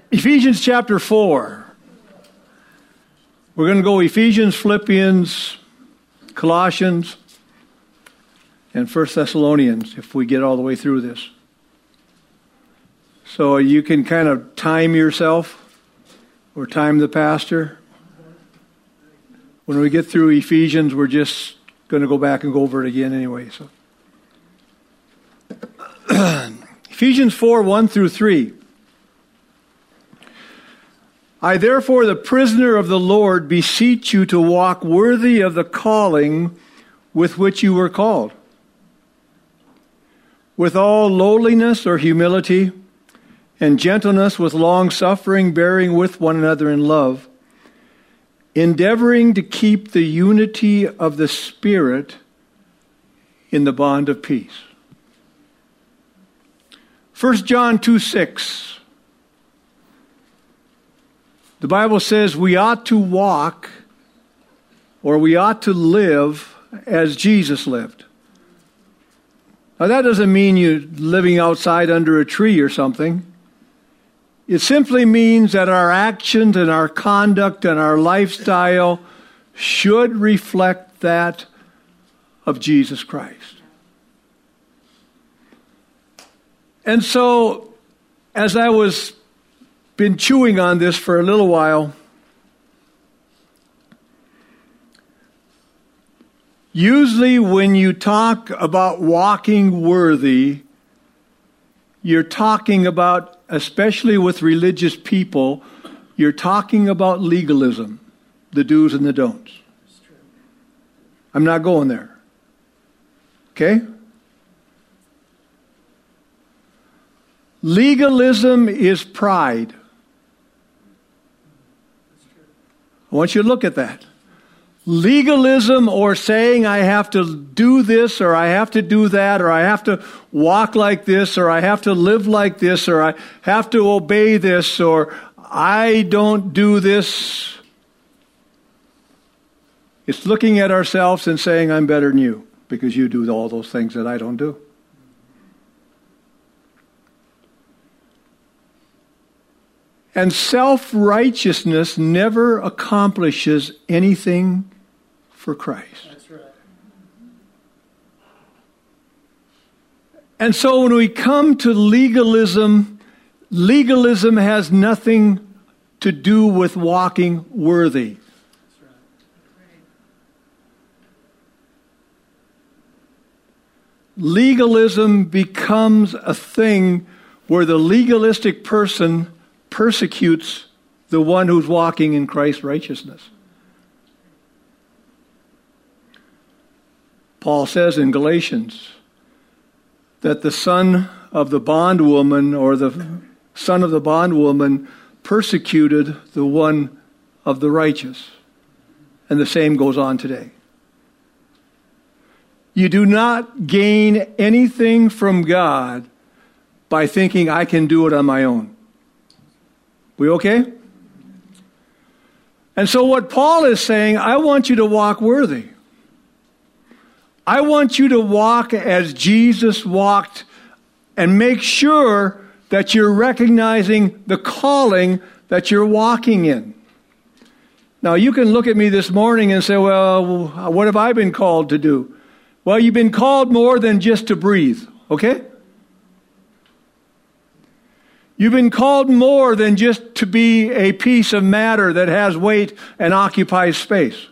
Ephesians chapter 4. We're going to go Ephesians, Philippians, Colossians, and 1 Thessalonians if we get all the way through this. So you can kind of time yourself or time the pastor. When we get through Ephesians, we're just going to go back and go over it again anyway. So, Ephesians 4, 1 through 3. I therefore, the prisoner of the Lord, beseech you to walk worthy of the calling with which you were called, with all lowliness or humility, and gentleness, with long-suffering, bearing with one another in love, endeavoring to keep the unity of the Spirit in the bond of peace. 1 John 2:6. The Bible says we ought to walk, or we ought to live as Jesus lived. Now that doesn't mean you're living outside under a tree or something. It simply means that our actions and our conduct and our lifestyle should reflect that of Jesus Christ. And so, as I was been chewing on this for a little while, usually when you talk about walking worthy, you're talking about, especially with religious people, you're talking about legalism, the do's and the don'ts. I'm not going there. Okay? Legalism is pride. I want you to look at that. Legalism, or saying I have to do this, or I have to do that, or I have to walk like this, or I have to live like this, or I have to obey this, or I don't do this. It's looking at ourselves and saying, I'm better than you because you do all those things that I don't do. And self-righteousness never accomplishes anything for Christ. That's right. And so when we come to legalism, legalism has nothing to do with walking worthy. That's right. Legalism becomes a thing where the legalistic person persecutes the one who's walking in Christ's righteousness. Paul says in Galatians that the son of the bondwoman, or the son of the bondwoman, persecuted the one of the righteous. And the same goes on today. You do not gain anything from God by thinking I can do it on my own. We okay? And so what Paul is saying, I want you to walk worthy. I want you to walk as Jesus walked, and make sure that you're recognizing the calling that you're walking in. Now, you can look at me this morning and say, well, what have I been called to do? Well, you've been called more than just to breathe, okay? You've been called more than just to be a piece of matter that has weight and occupies space.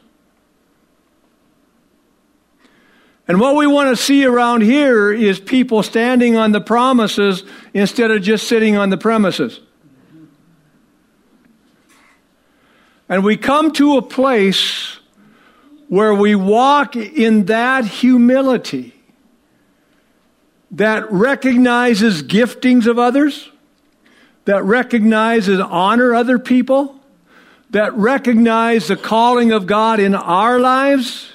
And what we want to see around here is people standing on the promises instead of just sitting on the premises. And we come to a place where we walk in that humility that recognizes giftings of others, that recognizes honor other people, that recognize the calling of God in our lives,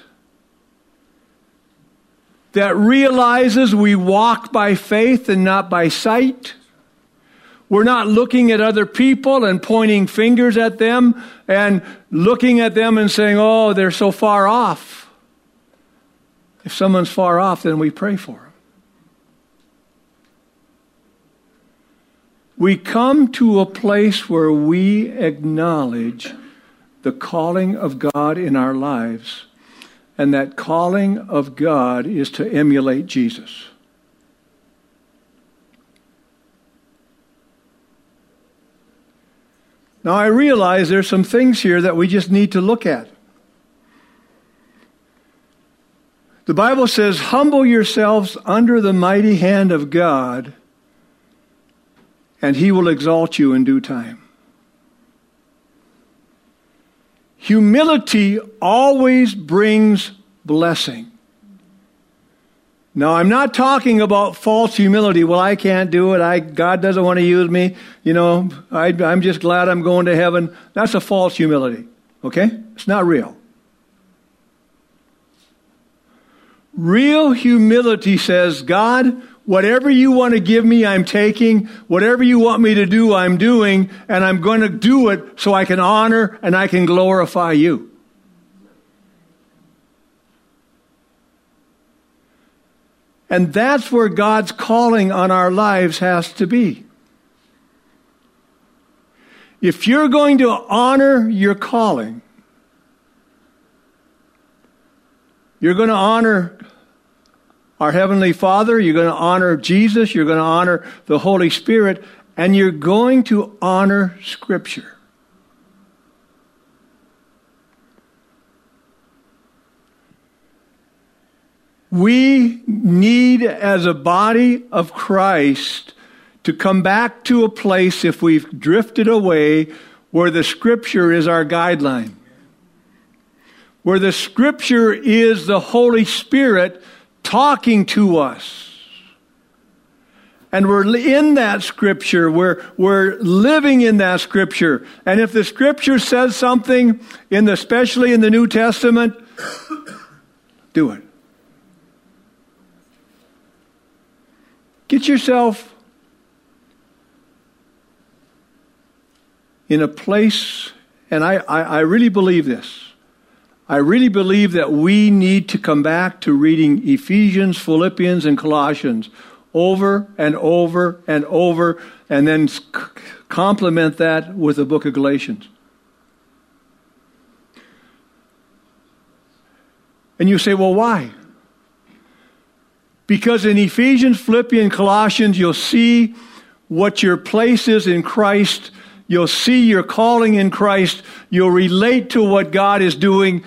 that realizes we walk by faith and not by sight. We're not looking at other people and pointing fingers at them and looking at them and saying, oh, they're so far off. If someone's far off, then we pray for them. we come to a place where we acknowledge the calling of God in our lives, and that calling of God is to emulate Jesus. Now, I realize there's some things here that we just need to look at. The Bible says, humble yourselves under the mighty hand of God, and He will exalt you in due time. Humility always brings blessing. Now, I'm not talking about false humility. Well, I can't do it. God doesn't want to use me. I'm just glad I'm going to heaven. That's a false humility. Okay? It's not real. Real humility says, God, whatever you want to give me, I'm taking. Whatever you want me to do, I'm doing. And I'm going to do it so I can honor and I can glorify you. And that's where God's calling on our lives has to be. If you're going to honor your calling, you're going to honor our Heavenly Father, you're going to honor Jesus, you're going to honor the Holy Spirit, and you're going to honor Scripture. We need, as a body of Christ, to come back to a place, if we've drifted away, where the Scripture is our guideline. Where the Scripture is the Holy Spirit talking to us. And we're in that Scripture. We're living in that Scripture. And if the Scripture says something, especially in the New Testament, do it. Get yourself in a place, and I really believe this. I really believe that we need to come back to reading Ephesians, Philippians, and Colossians over and over and over, and then complement that with the book of Galatians. And you say, well, why? Because in Ephesians, Philippians, Colossians, you'll see what your place is in Christ. You'll see your calling in Christ. You'll relate to what God is doing.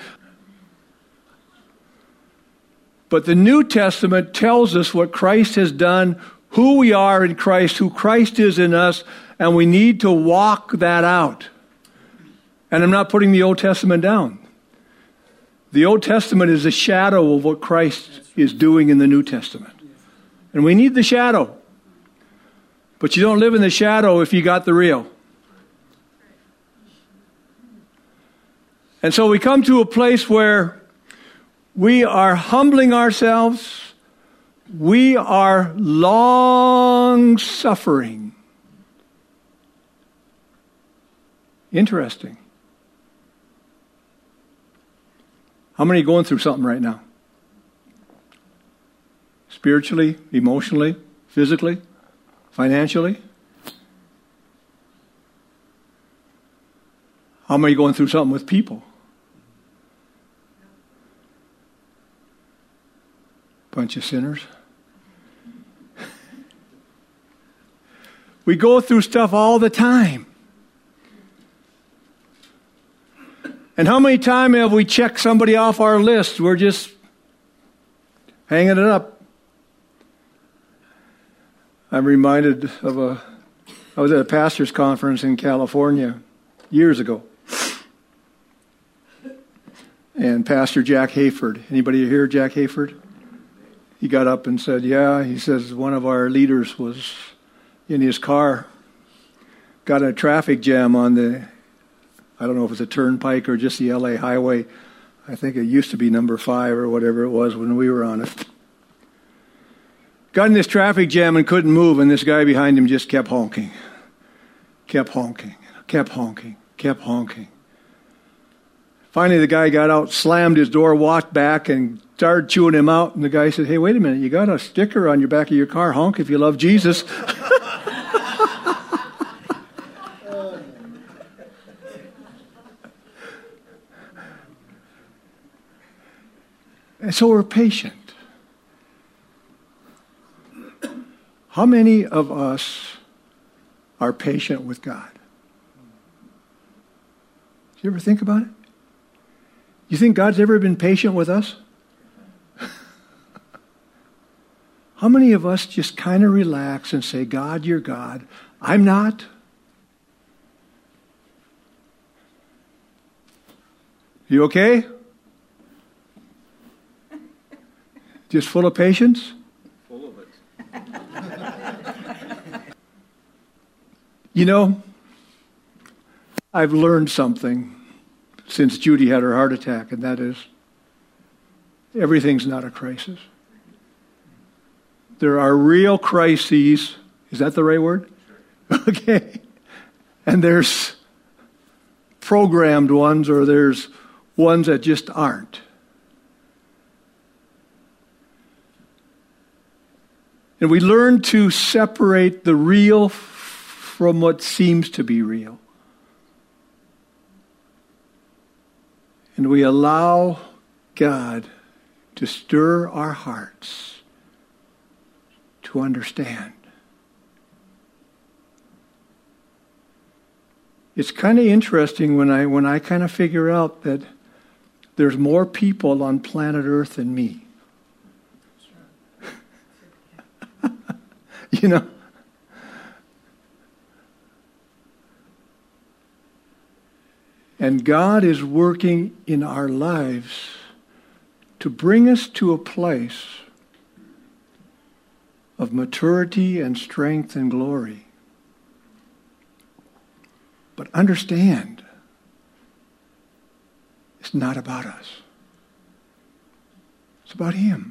But the New Testament tells us what Christ has done, who we are in Christ, who Christ is in us, and we need to walk that out. And I'm not putting the Old Testament down. The Old Testament is a shadow of what Christ is doing in the New Testament. And we need the shadow. But you don't live in the shadow if you got the real. And so we come to a place where we are humbling ourselves. We are long-suffering. Interesting. How many are going through something right now? Spiritually, emotionally, physically, financially? How many are going through something with people? Bunch of sinners. We go through stuff all the time. And how many times have we checked somebody off our list? We're just hanging it up. I'm reminded of I was at a pastor's conference in California years ago. And Pastor Jack Hayford. Anybody hear Jack Hayford? He got up and said, he says one of our leaders was in his car, got a traffic jam on I don't know if it's a turnpike or just the LA highway. I think it used to be number 5 or whatever it was when we were on it. Got in this traffic jam and couldn't move, and this guy behind him just kept honking. Kept honking, kept honking, kept honking. Finally, the guy got out, slammed his door, walked back, and started chewing him out. And the guy said, hey, wait a minute, you got a sticker on your back of your car, honk if you love Jesus. And so we're patient. How many of us are patient with God? Do you ever think about it? You think God's ever been patient with us? How many of us just kind of relax and say, God, you're God. I'm not. You okay? Just full of patience? Full of it. You know, I've learned something since Judy had her heart attack, and that is, everything's not a crisis. There are real crises. Is that the right word? Okay. And there's programmed ones, or there's ones that just aren't. And we learn to separate the real from what seems to be real. And we allow God to stir our hearts to understand. It's kind of interesting when I kind of figure out that there's more people on planet Earth than me. You know? And God is working in our lives to bring us to a place of maturity and strength and glory. But understand, it's not about us. It's about Him.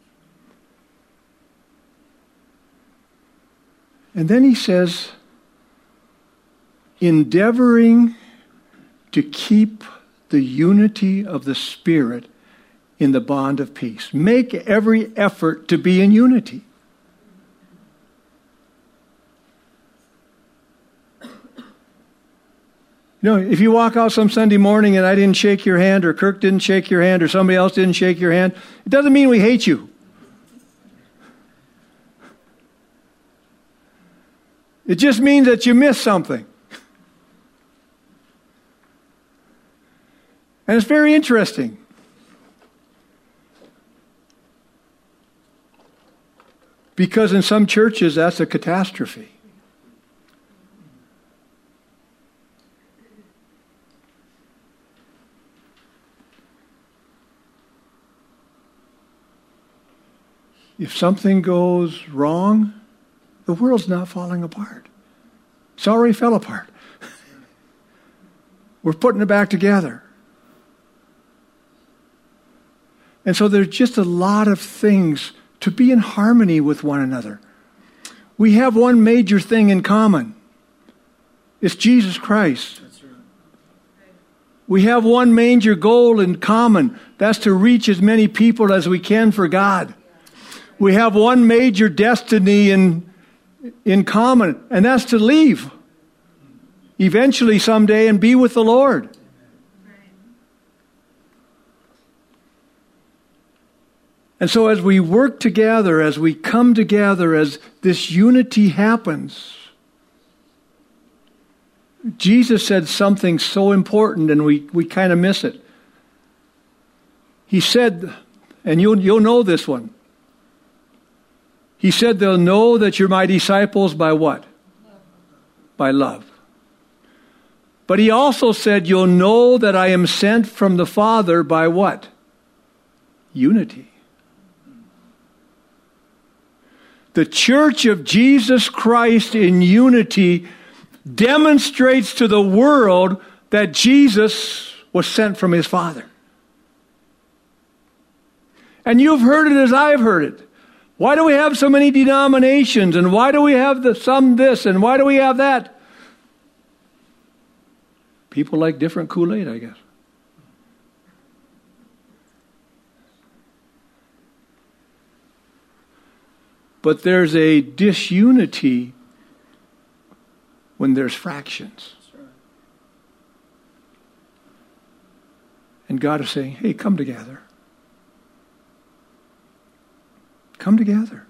And then he says, endeavoring to keep the unity of the Spirit in the bond of peace. Make every effort to be in unity. You know, if you walk out some Sunday morning and I didn't shake your hand, or Kirk didn't shake your hand, or somebody else didn't shake your hand, it doesn't mean we hate you. It just means that you missed something. And it's very interesting. Because in some churches, that's a catastrophe. If something goes wrong, the world's not falling apart. It's already fell apart. We're putting it back together. And so there's just a lot of things to be in harmony with one another. We have one major thing in common. It's Jesus Christ. That's right. We have one major goal in common. That's to reach as many people as we can for God. We have one major destiny in common, and that's to leave eventually someday and be with the Lord. And so as we work together, as we come together, as this unity happens, Jesus said something so important, and we kind of miss it. He said, and you'll know this one. He said, they'll know that you're my disciples by what? By love. But he also said, you'll know that I am sent from the Father by what? Unity. The Church of Jesus Christ in unity demonstrates to the world that Jesus was sent from his Father. And you've heard it as I've heard it. Why do we have so many denominations? And why do we have some this? And why do we have that? People like different Kool-Aid, I guess. But there's a disunity when there's fractions. That's right. And God is saying, hey, come together. Come together.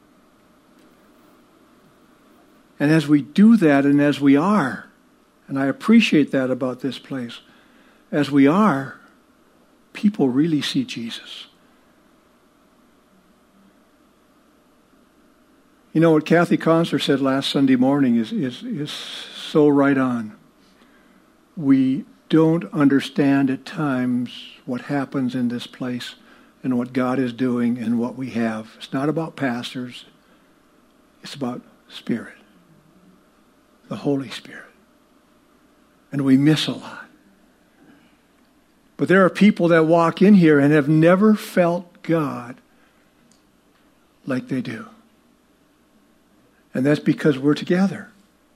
And as we do that, and as we are, and I appreciate that about this place, as we are, people really see Jesus. You know what Kathy Conser said last Sunday morning is so right on. We don't understand at times what happens in this place and what God is doing and what we have. It's not about pastors. It's about Spirit. The Holy Spirit. And we miss a lot. But there are people that walk in here and have never felt God like they do. And that's because we're together.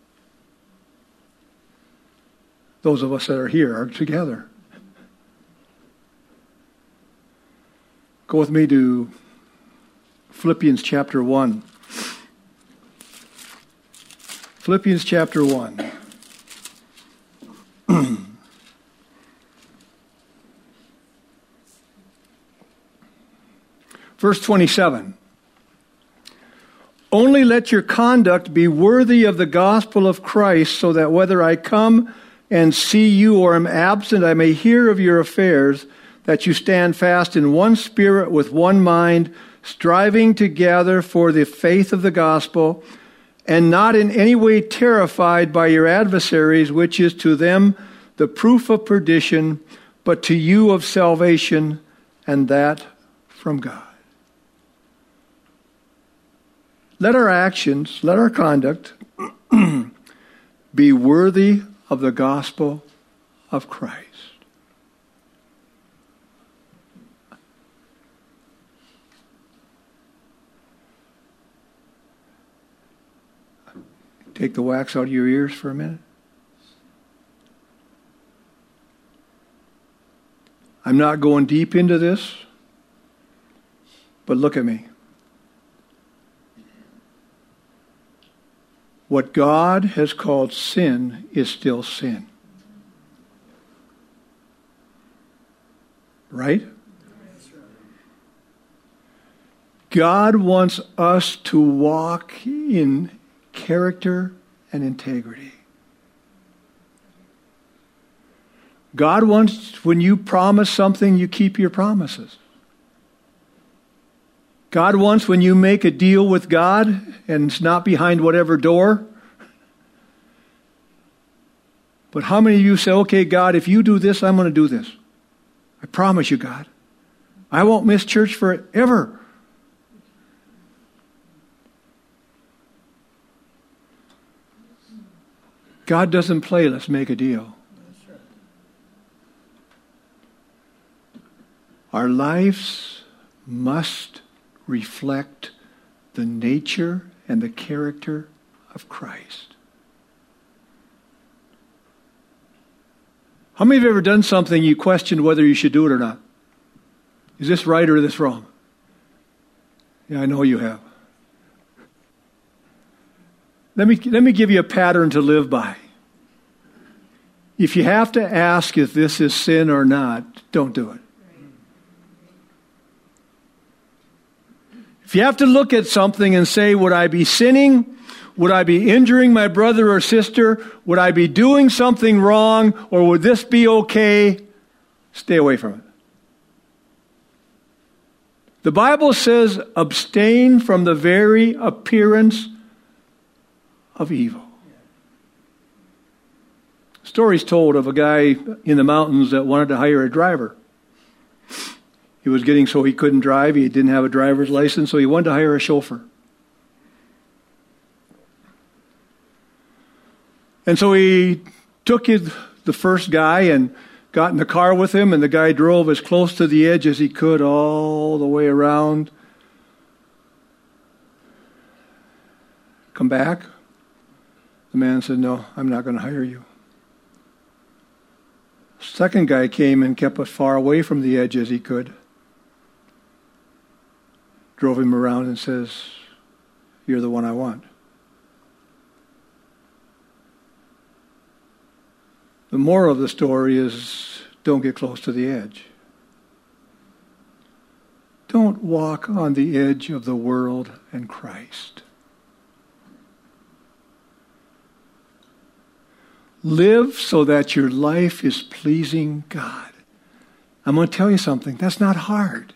Those of us that are here are together. Go with me to Philippians chapter 1. Philippians chapter 1. Verse 27. Only let your conduct be worthy of the gospel of Christ, so that whether I come and see you or am absent, I may hear of your affairs, that you stand fast in one spirit with one mind, striving together for the faith of the gospel, and not in any way terrified by your adversaries, which is to them the proof of perdition, but to you of salvation, and that from God. Let our actions, let our conduct be worthy of the gospel of Christ. Take the wax out of your ears for a minute. I'm not going deep into this, but look at me. What God has called sin is still sin. Right? God wants us to walk in character and integrity. God wants, when you promise something, you keep your promises. God wants, when you make a deal with God, and it's not behind whatever door. But how many of you say, okay, God, if you do this, I'm going to do this. I promise you, God. I won't miss church forever. God doesn't play, let's make a deal. Our lives must reflect the nature and the character of Christ. How many of you have ever done something you questioned whether you should do it or not? Is this right or is this wrong? Yeah, I know you have. Let me give you a pattern to live by. If you have to ask if this is sin or not, don't do it. If you have to look at something and say, would I be sinning? Would I be injuring my brother or sister? Would I be doing something wrong? Or would this be okay? Stay away from it. The Bible says, abstain from the very appearance of evil. Stories told of a guy in the mountains that wanted to hire a driver. He was getting so he couldn't drive. He didn't have a driver's license, so he wanted to hire a chauffeur. And so he took the first guy and got in the car with him, and the guy drove as close to the edge as he could all the way around. Come back. The man said, no, I'm not going to hire you. Second guy came and kept as far away from the edge as he could. Drove him around and says, you're the one I want. The moral of the story is, don't get close to the edge. Don't walk on the edge of the world and Christ. Live so that your life is pleasing God. I'm going to tell you something. That's not hard.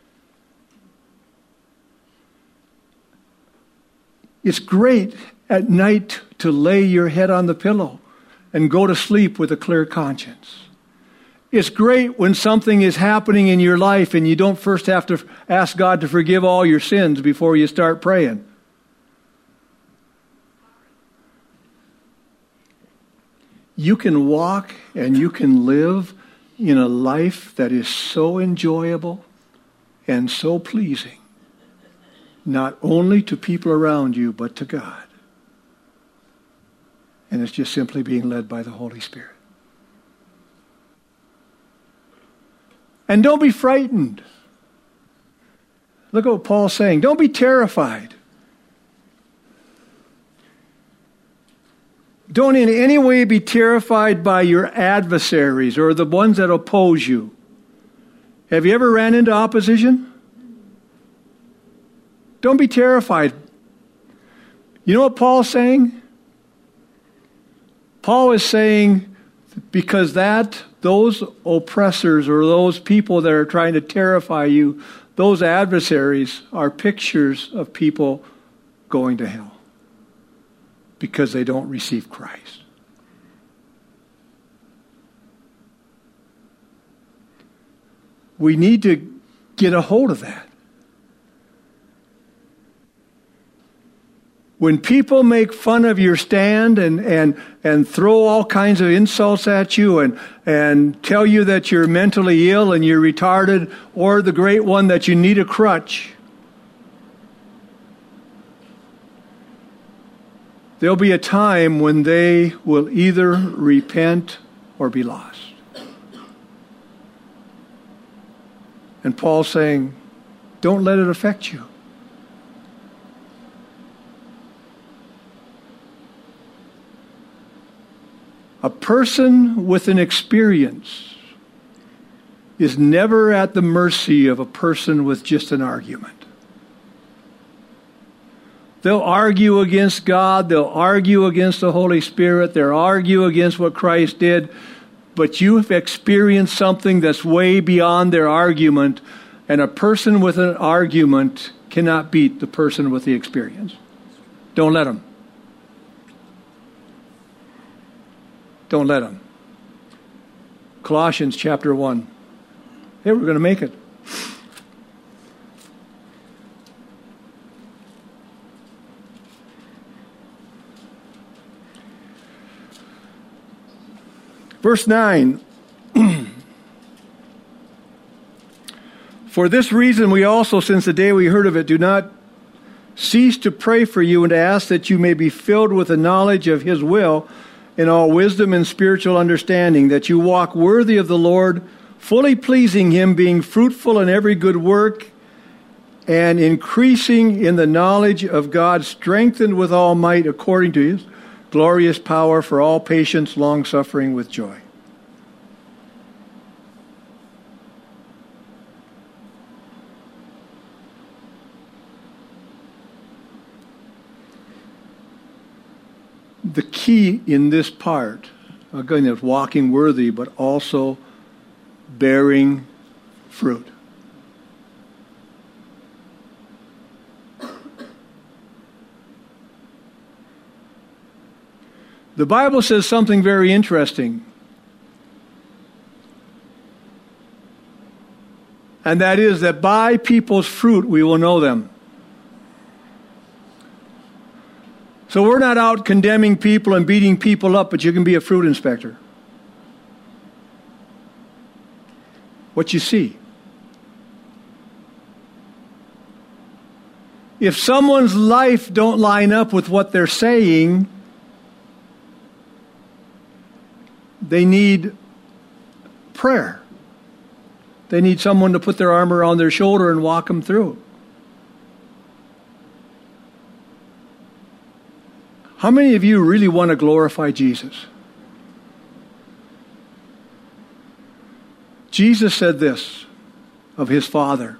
It's great at night to lay your head on the pillow and go to sleep with a clear conscience. It's great when something is happening in your life and you don't first have to ask God to forgive all your sins before you start praying. You can walk and you can live in a life that is so enjoyable and so pleasing, not only to people around you, but to God. And it's just simply being led by the Holy Spirit. And don't be frightened. Look at what Paul's saying. Don't be terrified. Don't in any way be terrified by your adversaries or the ones that oppose you. Have you ever ran into opposition? Don't be terrified. You know what Paul's saying? Paul is saying because those oppressors or those people that are trying to terrify you, those adversaries are pictures of people going to hell because they don't receive Christ. We need to get a hold of that. When people make fun of your stand and throw all kinds of insults at you and tell you that you're mentally ill and you're retarded, or the great one that you need a crutch, there'll be a time when they will either repent or be lost. And Paul's saying, don't let it affect you. A person with an experience is never at the mercy of a person with just an argument. They'll argue against God. They'll argue against the Holy Spirit. They'll argue against what Christ did. But you have experienced something that's way beyond their argument, and a person with an argument cannot beat the person with the experience. Don't let them. Don't let them. Colossians chapter 1. Hey, we're going to make it. Verse 9. For this reason we also, since the day we heard of it, do not cease to pray for you and to ask that you may be filled with the knowledge of His will in all wisdom and spiritual understanding, that you walk worthy of the Lord, fully pleasing Him, being fruitful in every good work, and increasing in the knowledge of God, strengthened with all might according to His glorious power, for all patience, long-suffering with joy. The key in this part, again, is walking worthy, but also bearing fruit. The Bible says something very interesting. And that is that by people's fruit we will know them. So we're not out condemning people and beating people up, but you can be a fruit inspector. What you see. If someone's life don't line up with what they're saying, they need prayer. They need someone to put their arm around their shoulder and walk them through. How many of you really want to glorify Jesus? Jesus said this of his Father.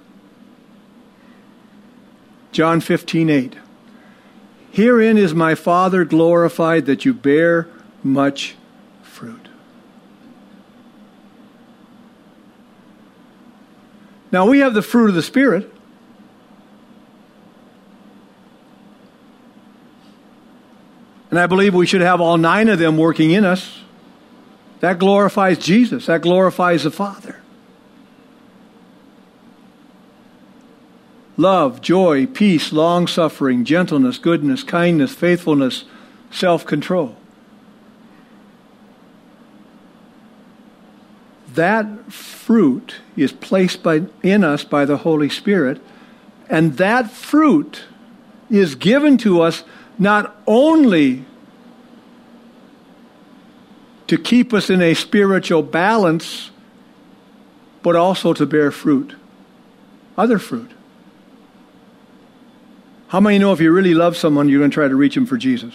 John 15:8. Herein is my Father glorified, that you bear much fruit. Now we have the fruit of the Spirit. And I believe we should have all 9 of them working in us. That glorifies Jesus. That glorifies the Father. Love, joy, peace, long-suffering, gentleness, goodness, kindness, faithfulness, self-control. That fruit is placed in us by the Holy Spirit, and that fruit is given to us not only to keep us in a spiritual balance, but also to bear fruit, other fruit. How many know if you really love someone, you're going to try to reach them for Jesus?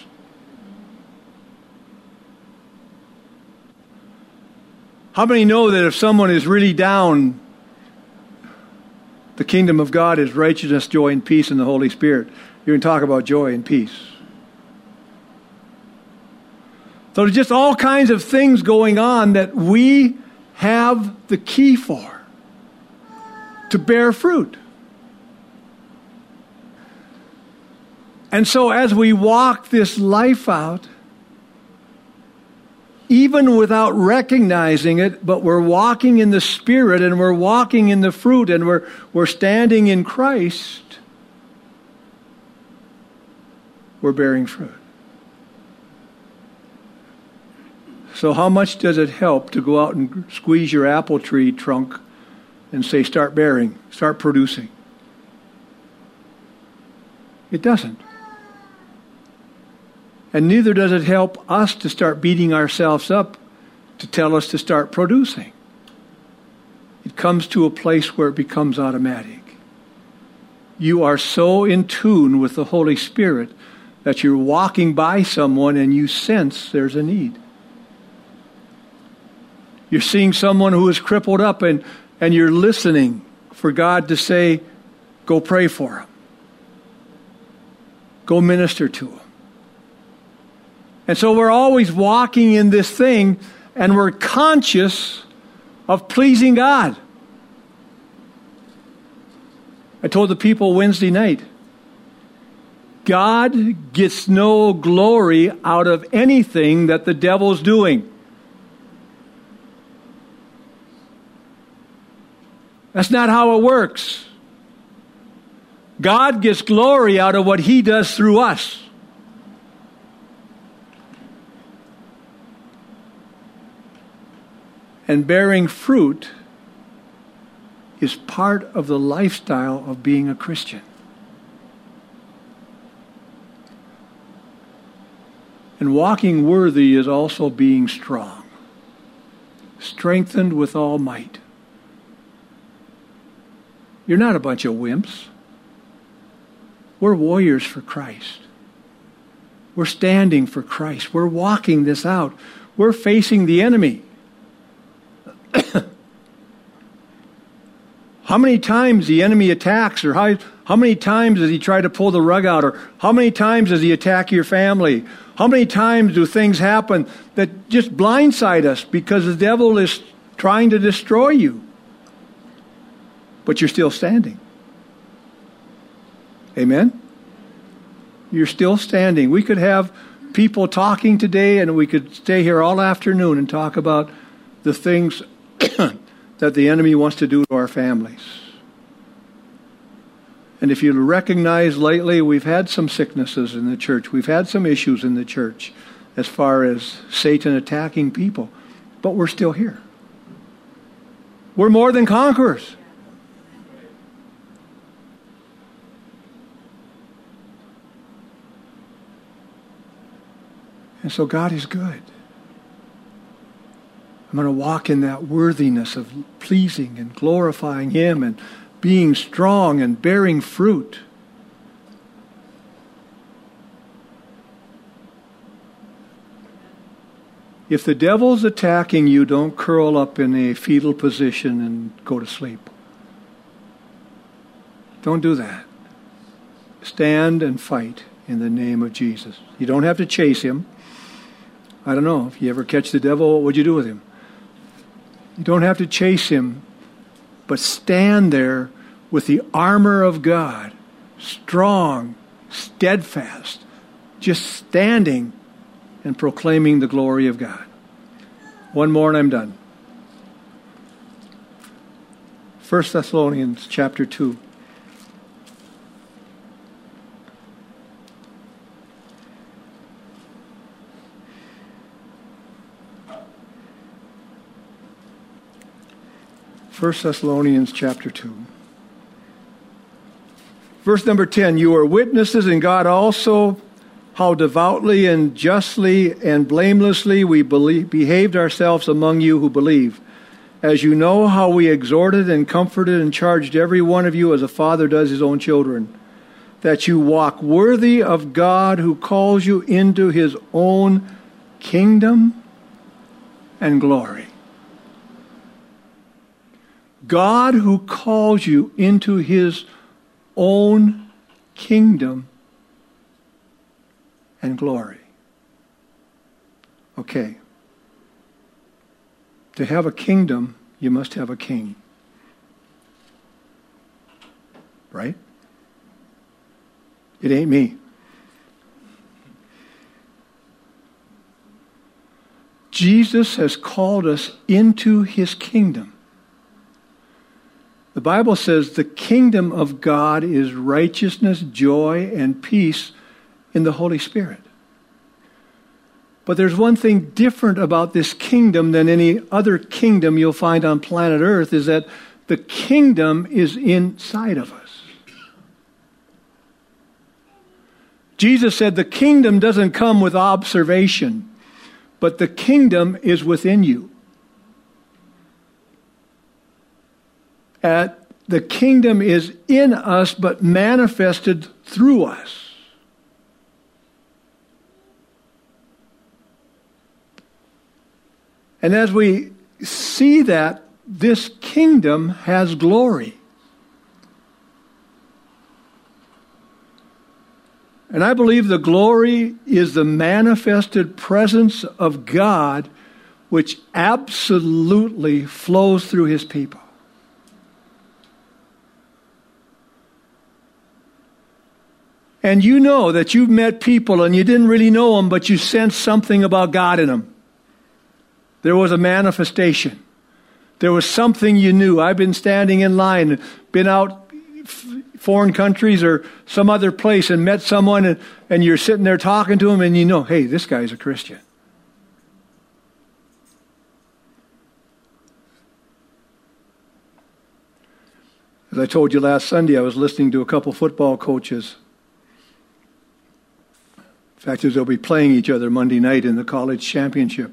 How many know that if someone is really down, the kingdom of God is righteousness, joy, and peace in the Holy Spirit? You're going to talk about joy and peace. So there's just all kinds of things going on that we have the key for to bear fruit. And so as we walk this life out, even without recognizing it, but we're walking in the Spirit and we're walking in the fruit and we're standing in Christ, we're bearing fruit. So how much does it help to go out and squeeze your apple tree trunk and say, start bearing, start producing? It doesn't. And neither does it help us to start beating ourselves up to tell us to start producing. It comes to a place where it becomes automatic. You are so in tune with the Holy Spirit that you're walking by someone and you sense there's a need. You're seeing someone who is crippled up and you're listening for God to say, go pray for him. Go minister to him. And so we're always walking in this thing, and we're conscious of pleasing God. I told the people Wednesday night, God gets no glory out of anything that the devil's doing. That's not how it works. God gets glory out of what he does through us. And bearing fruit is part of the lifestyle of being a Christian. And walking worthy is also being strong, strengthened with all might. You're not a bunch of wimps. We're warriors for Christ. We're standing for Christ. We're walking this out. We're facing the enemy. How many times the enemy attacks, or how many times does he try to pull the rug out, or how many times does he attack your family? How many times do things happen that just blindside us because the devil is trying to destroy you? But you're still standing. Amen? You're still standing. We could have people talking today, and we could stay here all afternoon and talk about the things that the enemy wants to do to our families. And if you recognize lately, we've had some sicknesses in the church. We've had some issues in the church as far as Satan attacking people. But we're still here. We're more than conquerors. And so God is good. I'm going to walk in that worthiness of pleasing and glorifying him and being strong and bearing fruit. If the devil's attacking you, don't curl up in a fetal position and go to sleep. Don't do that. Stand and fight in the name of Jesus. You don't have to chase him. I don't know, if you ever catch the devil, what would you do with him? You don't have to chase him, but stand there with the armor of God, strong, steadfast, just standing and proclaiming the glory of God. One more and I'm done. 1 Thessalonians chapter 2. First Thessalonians chapter 2. Verse number 10, you are witnesses, and God also, how devoutly and justly and blamelessly we behaved ourselves among you who believe. As you know how we exhorted and comforted and charged every one of you as a father does his own children, that you walk worthy of God who calls you into his own kingdom and glory. God who calls you into his own kingdom and glory. Okay. To have a kingdom, you must have a king. Right? It ain't me. Jesus has called us into his kingdom. The Bible says the kingdom of God is righteousness, joy, and peace in the Holy Spirit. But there's one thing different about this kingdom than any other kingdom you'll find on planet Earth, is that the kingdom is inside of us. Jesus said the kingdom doesn't come with observation, but the kingdom is within you. The kingdom is in us, but manifested through us. And as we see that, this kingdom has glory. And I believe the glory is the manifested presence of God, which absolutely flows through his people. And you know that you've met people and you didn't really know them, but you sensed something about God in them. There was a manifestation. There was something you knew. I've been standing in line, been out foreign countries or some other place and met someone and you're sitting there talking to them and you know, hey, this guy's a Christian. As I told you last Sunday, I was listening to a couple football coaches. In fact, they'll be playing each other Monday night in the college championship.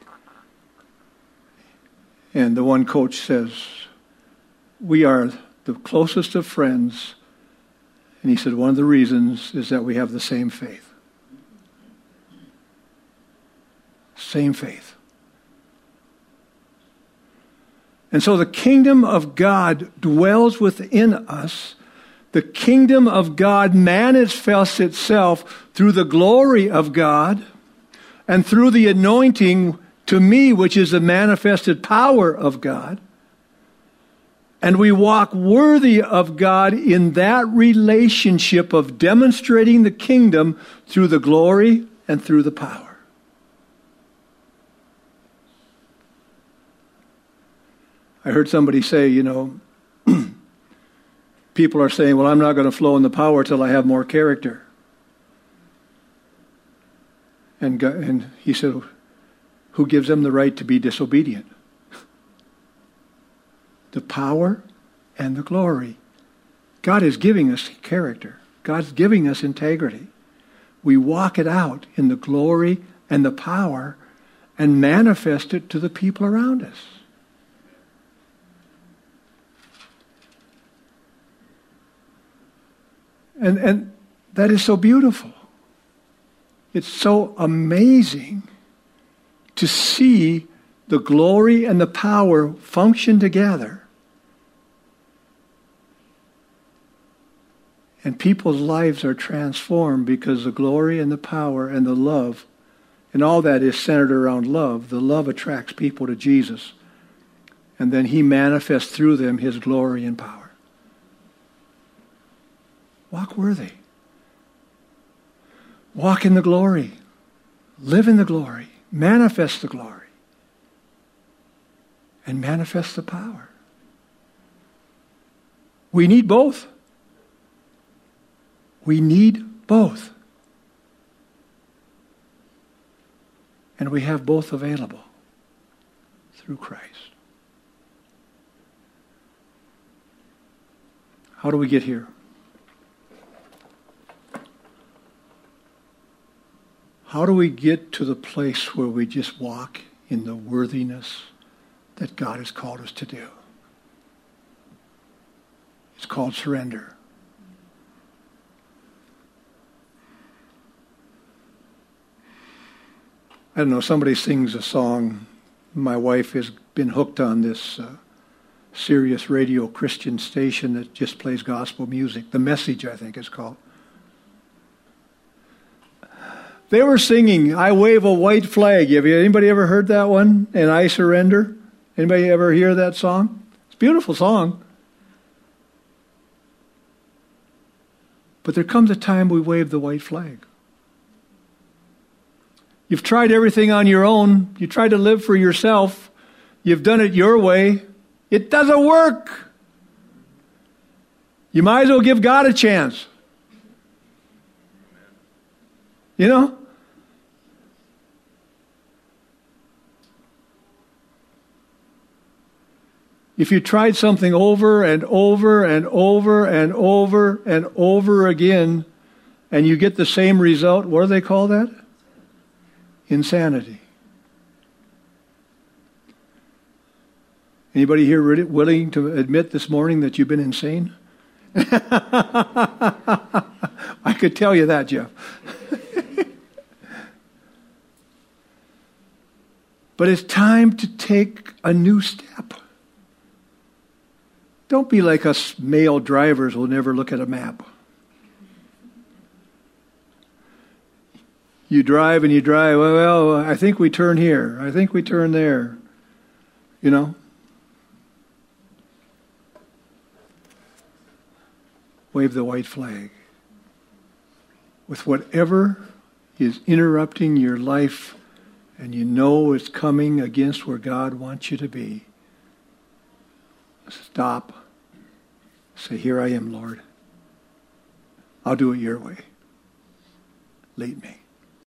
And the one coach says, we are the closest of friends. And he said, one of the reasons is that we have the same faith. Same faith. And so the kingdom of God dwells within us. The kingdom of God manifests itself through the glory of God and through the anointing to me, which is the manifested power of God. And we walk worthy of God in that relationship of demonstrating the kingdom through the glory and through the power. I heard somebody say, people are saying, well, I'm not going to flow in the power till I have more character. And he said, who gives them the right to be disobedient? The power and the glory. God is giving us character. God's giving us integrity. We walk it out in the glory and the power and manifest it to the people around us. And that is so beautiful. It's so amazing to see the glory and the power function together. And people's lives are transformed because the glory and the power and the love, and all that is centered around love. The love attracts people to Jesus. And then he manifests through them his glory and power. Walk worthy. Walk in the glory. Live in the glory. Manifest the glory. And manifest the power. We need both. We need both. And we have both available through Christ. How do we get here? How do we get to the place where we just walk in the worthiness that God has called us to do? It's called surrender. I don't know, somebody sings a song. My wife has been hooked on this Sirius Radio Christian station that just plays gospel music. The Message, I think it's called. They were singing, I Wave a White Flag. Have anybody ever heard that one? And I Surrender? Anybody ever hear that song? It's a beautiful song. But there comes a time we wave the white flag. You've tried everything on your own. You tried to live for yourself. You've done it your way. It doesn't work. You might as well give God a chance. You know? If you tried something over and over and over and over and over again, and you get the same result, what do they call that? Insanity. Anybody here willing to admit this morning that you've been insane? I could tell you that, Jeff. But it's time to take a new step. Don't be like us male drivers who never look at a map. You drive and you drive, well, I think we turn here. I think we turn there. You know? Wave the white flag. With whatever is interrupting your life and you know it's coming against where God wants you to be, stop. Say, here I am, Lord. I'll do it your way. Lead me.